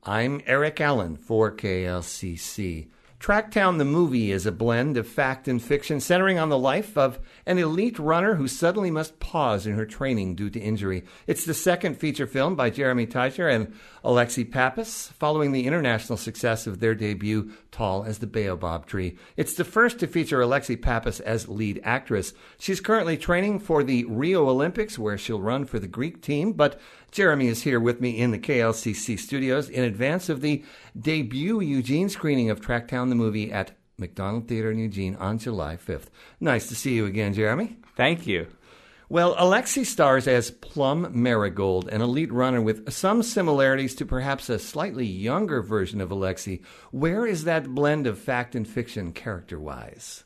I'm Eric Allen for KLCC. Tracktown the movie is a blend of fact and fiction centering on the life of an elite runner who suddenly must pause in her training due to injury. It's the second feature film by Jeremy Teicher and Alexi Pappas, following the international success of their debut, Tall as the Baobab Tree. It's the first to feature Alexi Pappas as lead actress. She's currently training for the Rio Olympics, where she'll run for the Greek team, but Jeremy is here with me in the KLCC studios in advance of the debut Eugene screening of Tracktown the movie at McDonald Theater in Eugene on July 5th. Nice to see you again, Jeremy. Thank you. Well, Alexi stars as Plum Marigold, an elite runner with some similarities to perhaps a slightly younger version of Alexi. Where is that blend of fact and fiction character-wise?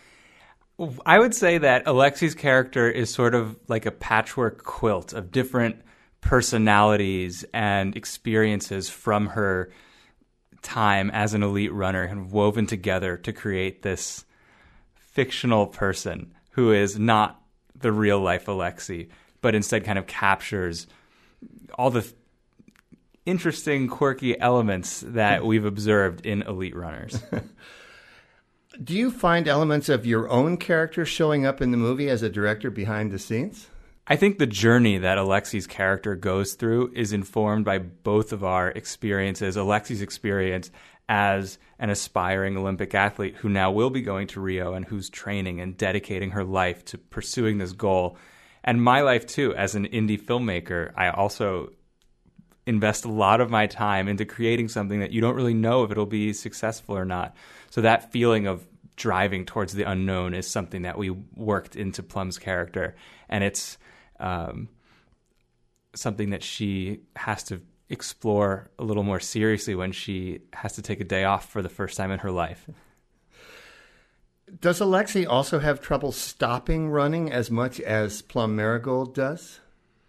I would say that Alexi's character is sort of like a patchwork quilt of different personalities and experiences from her time as an elite runner and woven together to create this fictional person who is not the real life Alexi, but instead kind of captures all the interesting, quirky elements that we've observed in elite runners. Do you find elements of your own character showing up in the movie as a director behind the scenes? I think the journey that Alexi's character goes through is informed by both of our experiences. Alexi's experience as an aspiring Olympic athlete who now will be going to Rio and who's training and dedicating her life to pursuing this goal. And my life, too, as an indie filmmaker, I also invest a lot of my time into creating something that you don't really know if it'll be successful or not. So that feeling of driving towards the unknown is something that we worked into Plum's character. And it's something that she has to explore a little more seriously when she has to take a day off for the first time in her life. Does Alexi also have trouble stopping running as much as Plum Marigold does?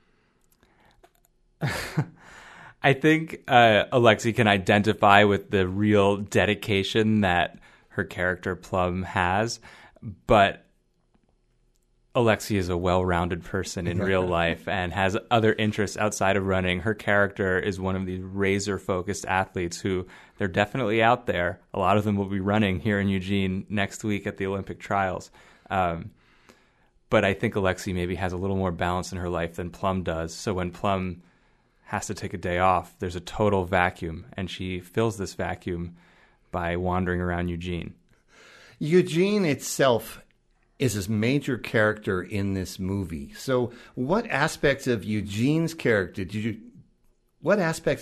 I think Alexi can identify with the real dedication that her character Plum has, but Alexi is a well-rounded person in real life and has other interests outside of running. Her character is one of these razor-focused athletes who they're definitely out there. A lot of them will be running here in Eugene next week at the Olympic trials. But I think Alexi maybe has a little more balance in her life than Plum does. So when Plum has to take a day off, there's a total vacuum, and she fills this vacuum by wandering around Eugene. Eugene itself is a major character in this movie. So what aspects of Eugene's character did you want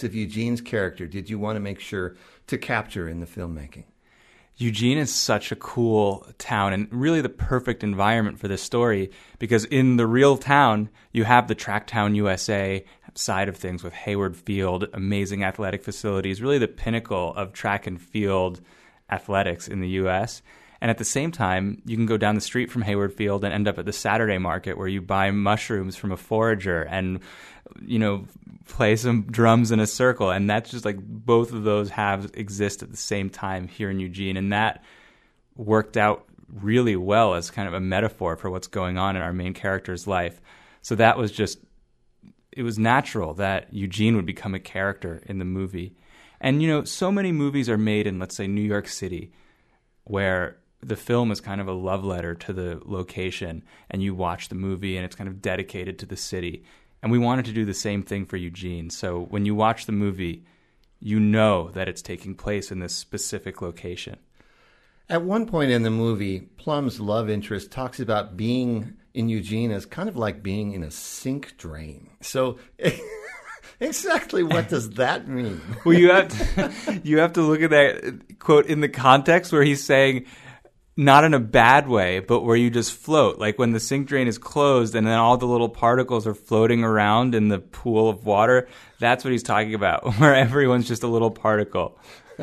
to make sure to capture in the filmmaking? Eugene is such a cool town and really the perfect environment for this story because in the real town, you have the Tracktown USA side of things with Hayward Field, amazing athletic facilities, really the pinnacle of track and field athletics in the U.S., and at the same time, you can go down the street from Hayward Field and end up at the Saturday market where you buy mushrooms from a forager and, play some drums in a circle. And that's just like both of those halves exist at the same time here in Eugene. And that worked out really well as kind of a metaphor for what's going on in our main character's life. So that was it was natural that Eugene would become a character in the movie. And, so many movies are made in, let's say, New York City, where the film is kind of a love letter to the location, and you watch the movie and it's kind of dedicated to the city. And we wanted to do the same thing for Eugene. So when you watch the movie, you know that it's taking place in this specific location. At one point in the movie, Plum's love interest talks about being in Eugene as kind of like being in a sink drain. So exactly what does that mean? Well, you have to look at that quote in the context where he's saying, not in a bad way, but where you just float. Like when the sink drain is closed and then all the little particles are floating around in the pool of water, that's what he's talking about, where everyone's just a little particle.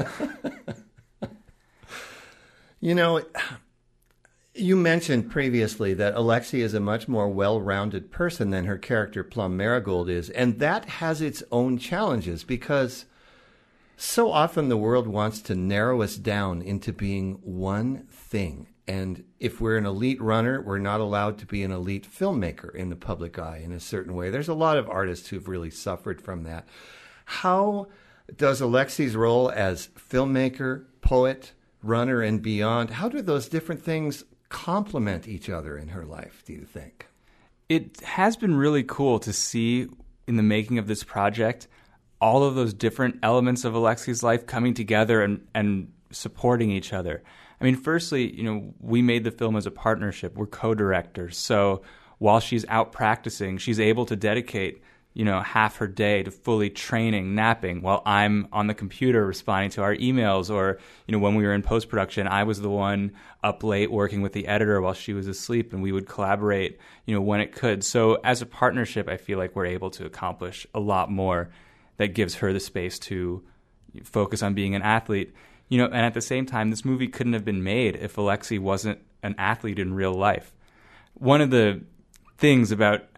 You mentioned previously that Alexi is a much more well-rounded person than her character Plum Marigold is, and that has its own challenges because so often the world wants to narrow us down into being one thing. And if we're an elite runner, we're not allowed to be an elite filmmaker in the public eye in a certain way. There's a lot of artists who've really suffered from that. How Does Alexi's role as filmmaker, poet, runner, and beyond, how do those different things complement each other in her life, do you think? It has been really cool to see in the making of this project all of those different elements of Alexi's life coming together and supporting each other. I mean, firstly, we made the film as a partnership. We're co-directors. So while she's out practicing, she's able to dedicate, half her day to fully training, napping, while I'm on the computer responding to our emails. Or, when we were in post-production, I was the one up late working with the editor while she was asleep, and we would collaborate, when it could. So as a partnership, I feel like we're able to accomplish a lot more that gives her the space to focus on being an athlete. And at the same time, this movie couldn't have been made if Alexi wasn't an athlete in real life. One of the things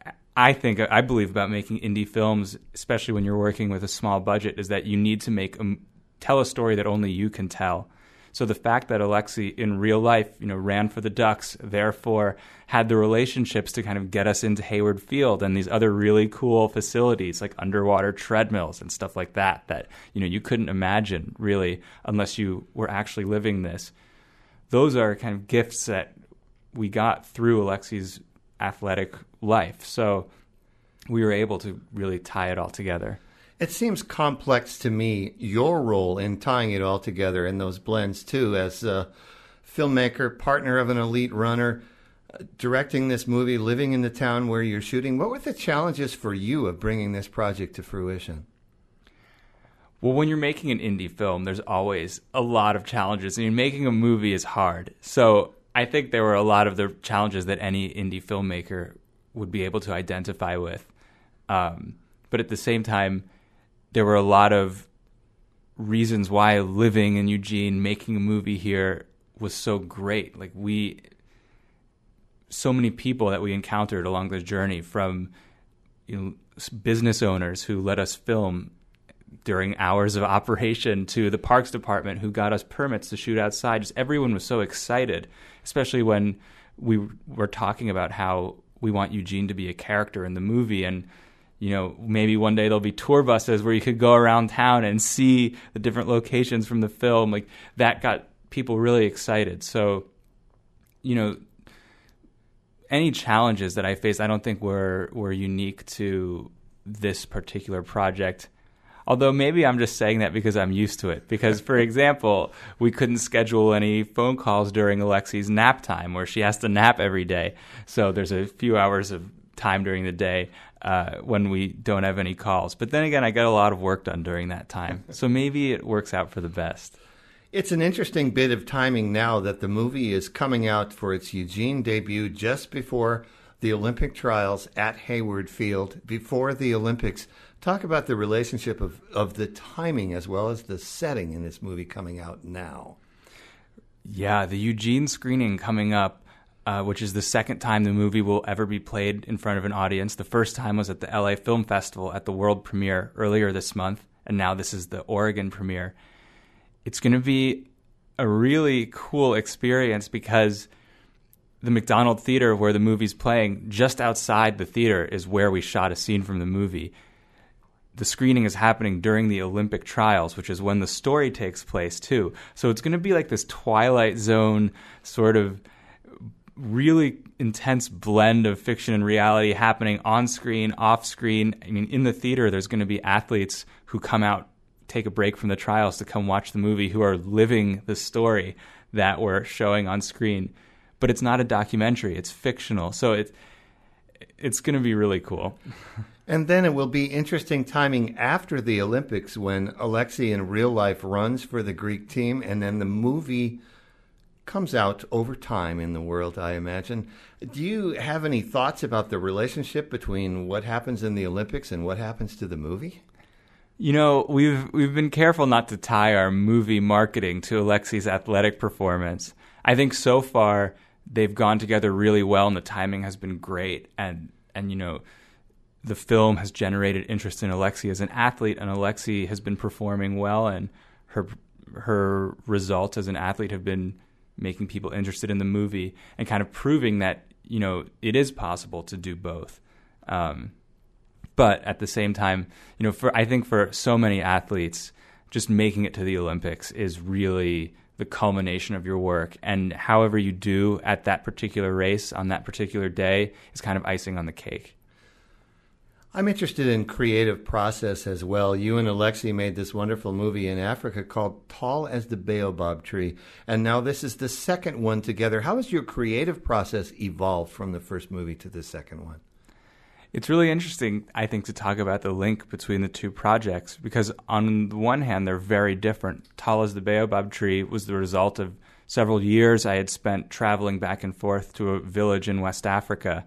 I believe about making indie films, especially when you're working with a small budget, is that you need to tell a story that only you can tell. So the fact that Alexi in real life, ran for the Ducks, therefore had the relationships to kind of get us into Hayward Field and these other really cool facilities like underwater treadmills and stuff like that, you couldn't imagine really unless you were actually living this. Those are kind of gifts that we got through Alexi's athletic life. So we were able to really tie it all together. It seems complex to me, your role in tying it all together and those blends too, as a filmmaker, partner of an elite runner, directing this movie, living in the town where you're shooting. What were the challenges for you of bringing this project to fruition? Well, when you're making an indie film, there's always a lot of challenges. I mean, making a movie is hard. So I think there were a lot of the challenges that any indie filmmaker would be able to identify with. But at the same time, there were a lot of reasons why living in Eugene, making a movie here was so great. Like so many people that we encountered along the journey, from business owners who let us film during hours of operation to the parks department who got us permits to shoot outside. Just everyone was so excited, especially when we were talking about how we want Eugene to be a character in the movie. And maybe one day there'll be tour buses where you could go around town and see the different locations from the film. Like, that got people really excited. So, any challenges that I faced, I don't think were unique to this particular project. Although maybe I'm just saying that because I'm used to it. Because, for example, we couldn't schedule any phone calls during Alexi's nap time, where she has to nap every day. So there's a few hours of time during the day when we don't have any calls. But then again, I get a lot of work done during that time. So maybe it works out for the best. It's an interesting bit of timing now that the movie is coming out for its Eugene debut just before the Olympic trials at Hayward Field, before the Olympics. Talk about the relationship of the timing as well as the setting in this movie coming out now. Yeah, the Eugene screening coming up, which is the second time the movie will ever be played in front of an audience. The first time was at the LA Film Festival at the world premiere earlier this month, and now this is the Oregon premiere. It's going to be a really cool experience because the McDonald Theater, where the movie's playing, just outside the theater is where we shot a scene from the movie. The screening is happening during the Olympic trials, which is when the story takes place too. So it's going to be like this Twilight Zone sort of really intense blend of fiction and reality happening on screen, off screen. I mean, in the theater, there's going to be athletes who come out, take a break from the trials to come watch the movie, who are living the story that we're showing on screen. But it's not a documentary, it's fictional. So it's going to be really cool. And then it will be interesting timing after the Olympics when Alexi in real life runs for the Greek team, and then the movie comes out over time in the world, I imagine. Do you have any thoughts about the relationship between what happens in the Olympics and what happens to the movie? We've been careful not to tie our movie marketing to Alexi's athletic performance. I think so far they've gone together really well, and the timing has been great. And the film has generated interest in Alexi as an athlete, and Alexi has been performing well, and her results as an athlete have been making people interested in the movie and kind of proving that it is possible to do both. But at the same time, I think for so many athletes, just making it to the Olympics is really the culmination of your work. And however you do at that particular race on that particular day is kind of icing on the cake. I'm interested in creative process as well. You and Alexi made this wonderful movie in Africa called Tall as the Baobab Tree, and now this is the second one together. How has your creative process evolved from the first movie to the second one? It's really interesting, I think, to talk about the link between the two projects, because on the one hand, they're very different. Tall as the Baobab Tree was the result of several years I had spent traveling back and forth to a village in West Africa.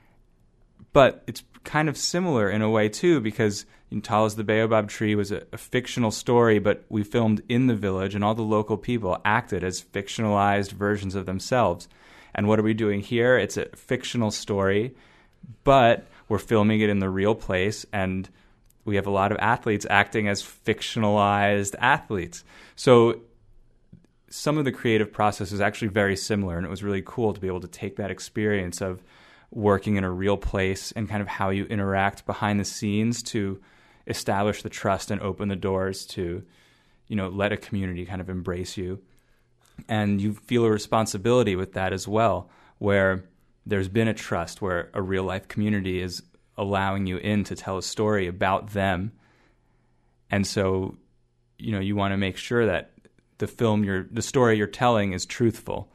But it's kind of similar in a way, too, because Tall as the Baobab Tree was a fictional story, but we filmed in the village, and all the local people acted as fictionalized versions of themselves. And what are we doing here? It's a fictional story, but we're filming it in the real place, and we have a lot of athletes acting as fictionalized athletes. So some of the creative process is actually very similar, and it was really cool to be able to take that experience of working in a real place and kind of how you interact behind the scenes to establish the trust and open the doors to, let a community kind of embrace you. And you feel a responsibility with that as well, where there's been a trust, where a real life community is allowing you in to tell a story about them. And so, you want to make sure that the story you're telling is truthful.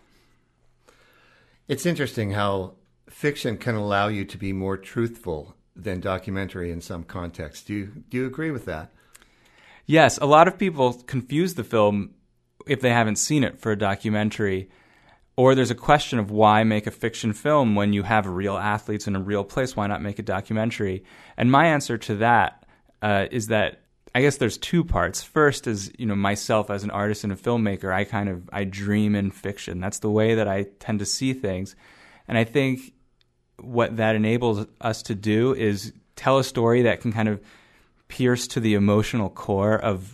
It's interesting how fiction can allow you to be more truthful than documentary in some contexts. Do you agree with that? Yes, a lot of people confuse the film if they haven't seen it for a documentary, or there's a question of why make a fiction film when you have real athletes in a real place. Why not make a documentary? And my answer to that is that I guess there's two parts. First is, myself as an artist and a filmmaker, I dream in fiction. That's the way that I tend to see things. And I think what that enables us to do is tell a story that can kind of pierce to the emotional core of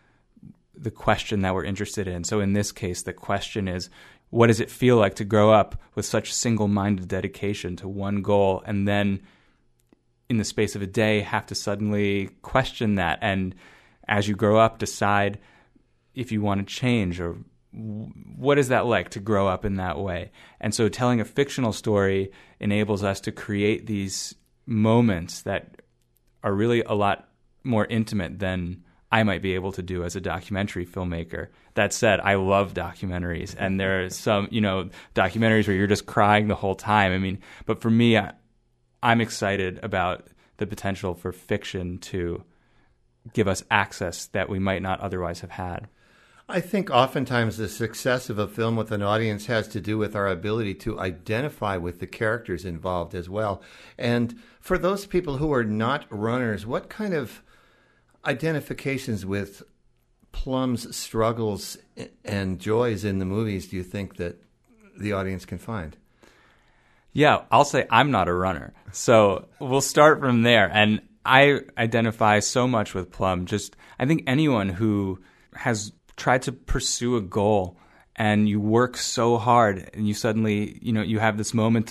the question that we're interested in. So in this case, the question is, what does it feel like to grow up with such single-minded dedication to one goal, and then in the space of a day have to suddenly question that, and as you grow up decide if you want to change, or what is that like to grow up in that way? And so telling a fictional story enables us to create these moments that are really a lot more intimate than I might be able to do as a documentary filmmaker. That said, I love documentaries, and there are some, documentaries where you're just crying the whole time. But for me, I'm excited about the potential for fiction to give us access that we might not otherwise have had. I think oftentimes the success of a film with an audience has to do with our ability to identify with the characters involved as well. And for those people who are not runners, what kind of identifications with Plum's struggles and joys in the movies do you think that the audience can find? Yeah, I'll say I'm not a runner. So we'll start from there. And I identify so much with Plum. I think anyone who has tried to pursue a goal and you work so hard and you suddenly, you have this moment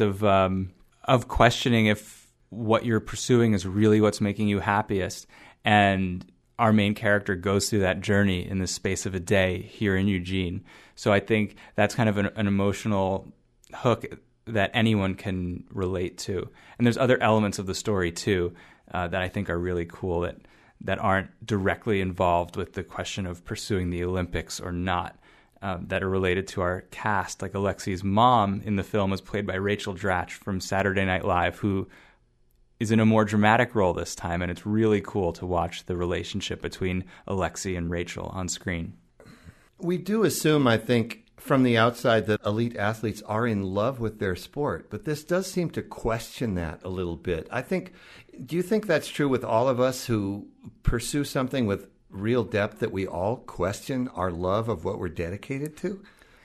of questioning if what you're pursuing is really what's making you happiest. And our main character goes through that journey in the space of a day here in Eugene. So I think that's kind of an emotional hook that anyone can relate to. And there's other elements of the story too that I think are really cool that aren't directly involved with the question of pursuing the Olympics or not, that are related to our cast. Like Alexi's mom in the film was played by Rachel Dratch from Saturday Night Live, who is in a more dramatic role this time, and it's really cool to watch the relationship between Alexi and Rachel on screen. We do assume, I think, from the outside that elite athletes are in love with their sport, but this does seem to question that a little bit. Do you think that's true with all of us who pursue something with real depth, that we all question our love of what we're dedicated to?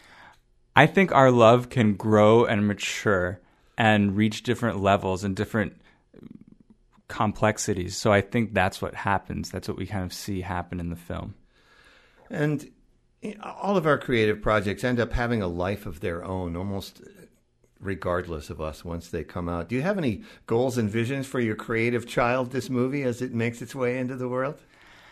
I think our love can grow and mature and reach different levels and different complexities. So I think that's what happens. That's what we kind of see happen in the film. And all of our creative projects end up having a life of their own, almost regardless of us once they come out. Do you have any goals and visions for your creative child, this movie, as it makes its way into the world?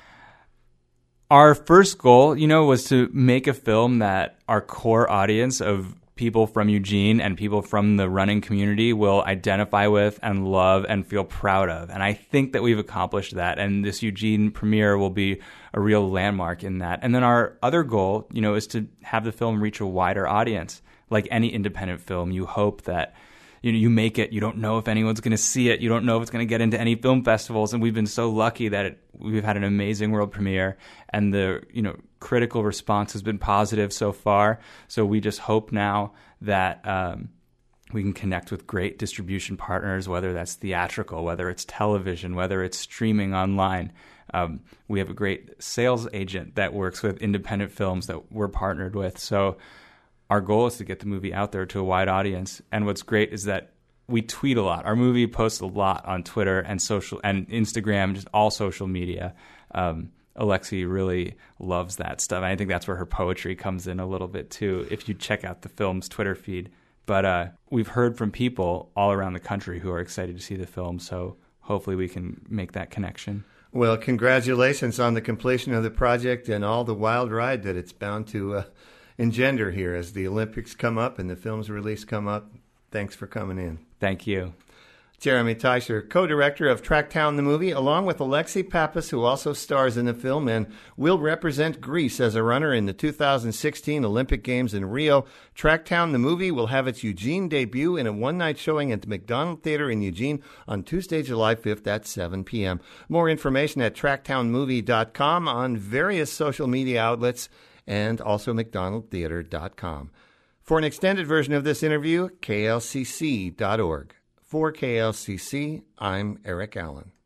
Our first goal, was to make a film that our core audience of people from Eugene and people from the running community will identify with and love and feel proud of. And I think that we've accomplished that. And this Eugene premiere will be a real landmark in that. And then our other goal, is to have the film reach a wider audience. Like any independent film, you hope that you make it, you don't know if anyone's going to see it, you don't know if it's going to get into any film festivals, and we've been so lucky that we've had an amazing world premiere, and the critical response has been positive so far. So we just hope now that we can connect with great distribution partners, whether that's theatrical, whether it's television, whether it's streaming online. We have a great sales agent that works with independent films that we're partnered with. So our goal is to get the movie out there to a wide audience. And what's great is that we tweet a lot. Our movie posts a lot on Twitter and social and Instagram, just all social media. Alexi really loves that stuff. And I think that's where her poetry comes in a little bit too, if you check out the film's Twitter feed. But we've heard from people all around the country who are excited to see the film. So hopefully we can make that connection. Well, congratulations on the completion of the project and all the wild ride that it's bound to engender here as the Olympics come up and the film's release come up. Thanks for coming in. Thank you. Jeremy Teicher, co-director of Tracktown the Movie, along with Alexi Pappas, who also stars in the film and will represent Greece as a runner in the 2016 Olympic Games in Rio. Tracktown the Movie will have its Eugene debut in a one-night showing at the McDonald Theater in Eugene on Tuesday, July 5th at 7 p.m. More information at tracktownmovie.com, on various social media outlets, and also mcdonaldtheater.com. For an extended version of this interview, klcc.org. For KLCC, I'm Eric Allen.